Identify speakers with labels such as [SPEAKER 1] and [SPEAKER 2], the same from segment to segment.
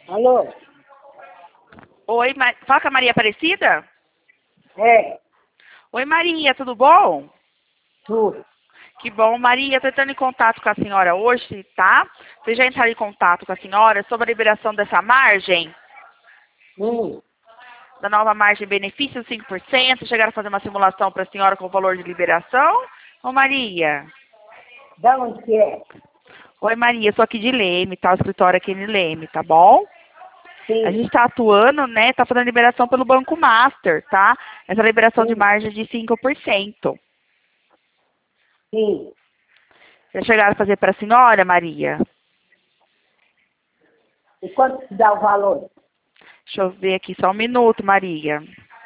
[SPEAKER 1] Alô?
[SPEAKER 2] Oi, fala com a Maria Aparecida?
[SPEAKER 1] É,
[SPEAKER 2] Oi, Maria, tudo bom?
[SPEAKER 1] tudo.
[SPEAKER 2] Que bom, Maria, estou entrando em contato com a senhora hoje, tá? Você já entraram em contato com a senhora sobre a liberação dessa margem,
[SPEAKER 1] Hum,
[SPEAKER 2] da nova margem benefício 5%? Chegaram a fazer uma simulação para a senhora com o valor de liberação? Ô, Maria.
[SPEAKER 1] da onde que é?
[SPEAKER 2] Oi, Maria, sou aqui de Leme, tá? O escritório aqui em Leme, tá bom? A
[SPEAKER 1] Sim,
[SPEAKER 2] gente está atuando, né? Tá fazendo liberação pelo Banco Master, tá? Essa liberação de
[SPEAKER 1] sim,
[SPEAKER 2] margem de 5%.
[SPEAKER 1] sim.
[SPEAKER 2] Já chegaram a fazer para a senhora, Maria?
[SPEAKER 1] E quanto que dá o valor?
[SPEAKER 2] Deixa eu ver aqui só um minuto, Maria.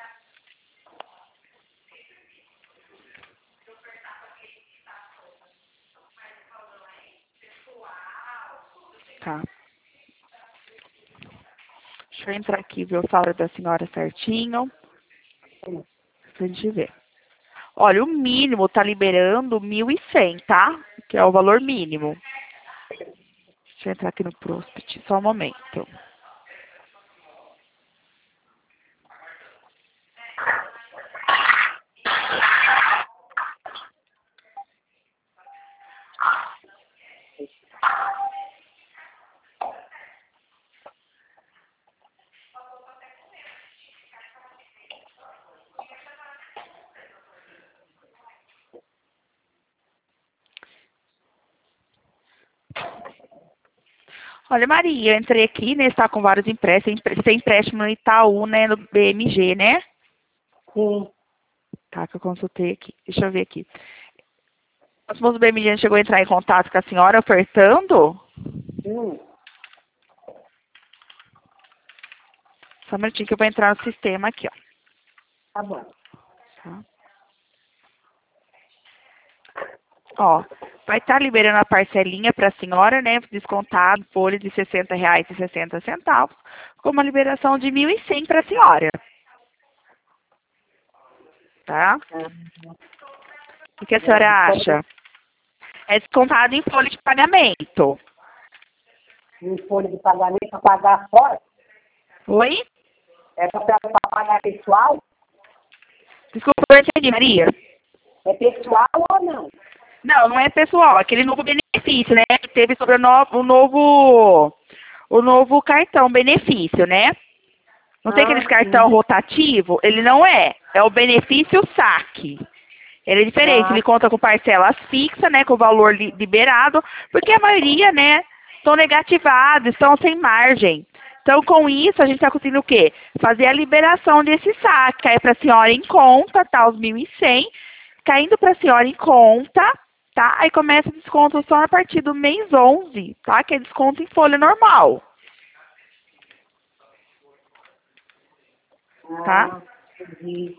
[SPEAKER 2] Tá. Deixa eu entrar aqui e ver o salário da senhora certinho,
[SPEAKER 1] Hum,
[SPEAKER 2] pra gente ver. Olha, o mínimo tá liberando 1.100, tá? Que é o valor mínimo. Deixa eu entrar aqui no Prospect, só um momento. Olha, Maria, eu entrei aqui, né? Está com vários empréstimos. Tem empréstimo no Itaú, né? No BMG, né?
[SPEAKER 1] sim.
[SPEAKER 2] Tá, que eu consultei aqui. Deixa eu ver aqui. O moço do BMG chegou a entrar em contato com a senhora ofertando?
[SPEAKER 1] Hum,
[SPEAKER 2] Só um minutinho que eu vou entrar no sistema aqui, ó.
[SPEAKER 1] tá bom.
[SPEAKER 2] Tá. Ó, vai estar liberando a parcelinha para a senhora, né? Descontado, folha de R$ 60,60, com uma liberação de 1.100 para a senhora, tá?
[SPEAKER 1] Ah,
[SPEAKER 2] O que a
[SPEAKER 1] é,
[SPEAKER 2] senhora acha? É descontado em folha de pagamento.
[SPEAKER 1] em folha de pagamento para pagar fora?
[SPEAKER 2] Oi?
[SPEAKER 1] É para pagar pessoal?
[SPEAKER 2] Desculpa, eu não entendi, Maria.
[SPEAKER 1] É pessoal ou não?
[SPEAKER 2] Não, não é pessoal, aquele novo benefício, né? Que teve sobre o novo cartão benefício, né? Não tem aqueles
[SPEAKER 1] Ah, sim.
[SPEAKER 2] cartão rotativo? Ele não é. É o benefício saque. Ele é diferente,
[SPEAKER 1] Ah,
[SPEAKER 2] ele conta com parcelas fixas, né, com o valor liberado, porque a maioria, né, estão negativados, estão sem margem. Então, com isso, a gente está conseguindo o quê? Fazer a liberação desse saque, cair para a senhora em conta, tá, os 1.100, caindo para a senhora em conta, tá? Aí começa o desconto só a partir do mês 11, tá? Que é desconto em folha normal, tá?
[SPEAKER 1] entendi.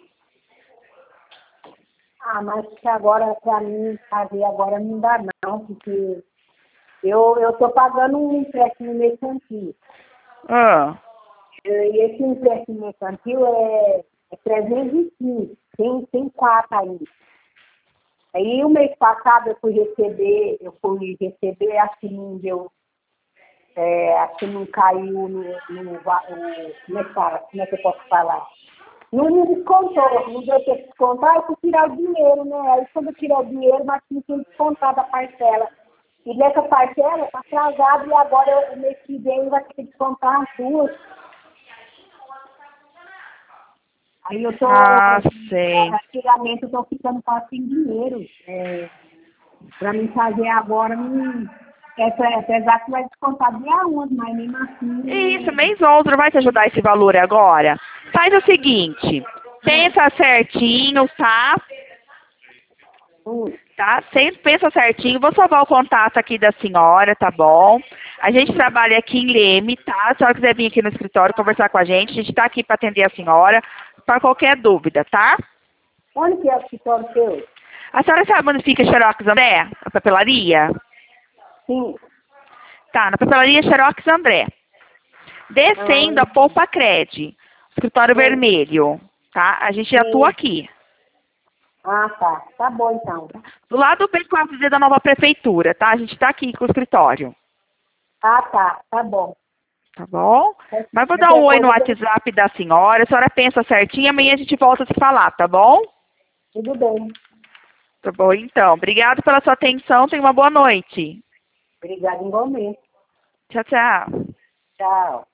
[SPEAKER 1] Ah, mas que agora, para mim, fazer agora não dá não, porque eu estou pagando um empréstimo mercantil.
[SPEAKER 2] Ah,
[SPEAKER 1] E esse empréstimo mercantil é 305, tem quatro aí. Aí o mês passado eu fui receber, acho que não deu, acho que não caiu como é que fala? Como é que eu posso falar? Não me descontou, não deu para descontar, eu fui tirar o dinheiro, né? Aí quando eu tirei o dinheiro, mas tinha que descontar da parcela. E nessa parcela está atrasado e agora o mês que vem vai ter que descontar as duas. Aí eu tô,
[SPEAKER 2] ah, sei.
[SPEAKER 1] praticamente eu tô ficando quase sem dinheiro. Para mim fazer agora, apesar que vai descontar dia 11, mas mesmo
[SPEAKER 2] Isso,
[SPEAKER 1] assim,
[SPEAKER 2] mês 11 não vai te ajudar esse valor agora. Faz o seguinte, pensa certinho, tá?
[SPEAKER 1] hum,
[SPEAKER 2] Tá? Sempre pensa certinho. Vou salvar o contato aqui da senhora, tá bom? A gente trabalha aqui em Leme, tá? Se a senhora quiser vir aqui no escritório conversar com a gente tá aqui para atender a senhora para qualquer dúvida, tá?
[SPEAKER 1] onde que é o escritório seu?
[SPEAKER 2] A senhora sabe onde fica Xerox André? A papelaria?
[SPEAKER 1] Sim.
[SPEAKER 2] Tá, na papelaria Xerox André.
[SPEAKER 1] Ah,
[SPEAKER 2] Descendo a Poupa Cred, escritório
[SPEAKER 1] sei,
[SPEAKER 2] vermelho, tá? A gente atua
[SPEAKER 1] sim.
[SPEAKER 2] aqui.
[SPEAKER 1] Ah, tá. Tá bom então.
[SPEAKER 2] Do lado bem com a avenida da nova prefeitura, tá? A gente tá aqui com o escritório.
[SPEAKER 1] Ah, tá. Tá bom.
[SPEAKER 2] Tá bom? Mas vou dar um oi no WhatsApp da senhora. A senhora pensa certinho. Amanhã a gente volta a se falar, tá bom?
[SPEAKER 1] Tudo bem.
[SPEAKER 2] Tá bom, então. Obrigado pela sua atenção. Tenha uma boa noite.
[SPEAKER 1] Obrigada igualmente.
[SPEAKER 2] Tchau, tchau.
[SPEAKER 1] Tchau.